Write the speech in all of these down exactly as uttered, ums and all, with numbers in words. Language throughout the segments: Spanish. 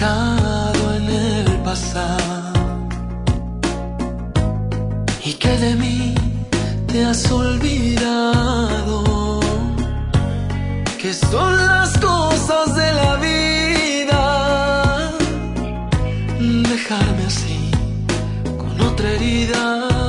dejado en el pasado y que de mí te has olvidado, que son las cosas de la vida. Dejarme así con otra herida,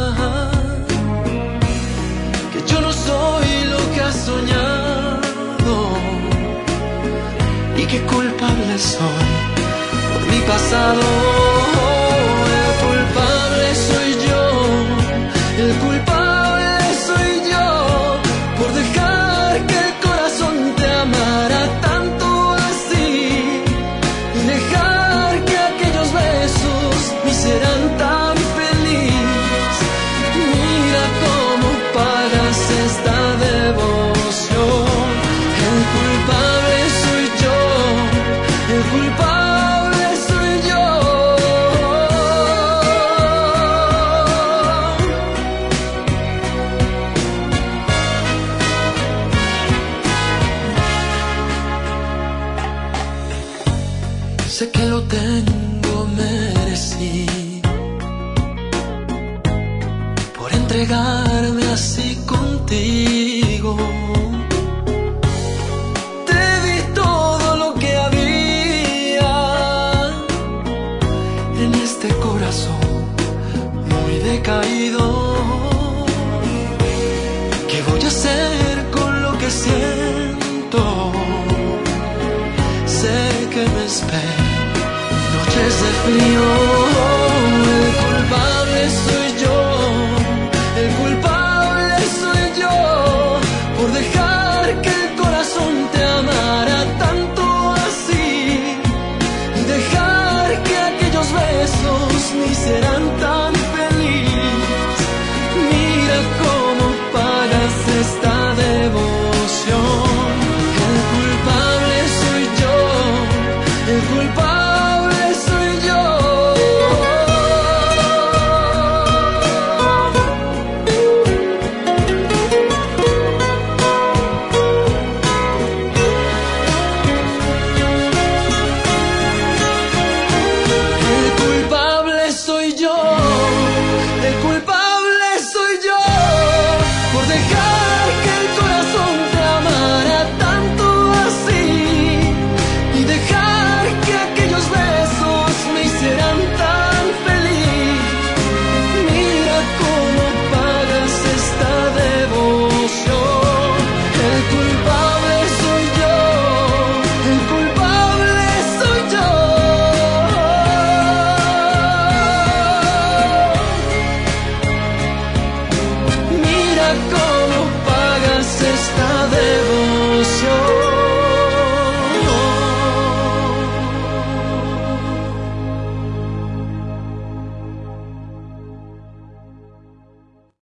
que yo no soy lo que has soñado y que culpable soy por mi pasado. El culpable soy yo, el culpable soy yo por dejar que el corazón te amara tanto así y dejar que aquellos besos me hicieran tan feliz. Mira cómo pagas esta devoción. El culpable soy yo, el culpable soy yo. Sé que lo tengo merecido por entregarme así contigo. Te di todo lo que había en este corazón muy decaído. ¿Qué voy a hacer con lo que siento? Sé que me esperan noches de frío. El culpable soy yo, el culpable soy yo por dejar que el corazón te amara tanto así y dejar que aquellos besos me hicieran tan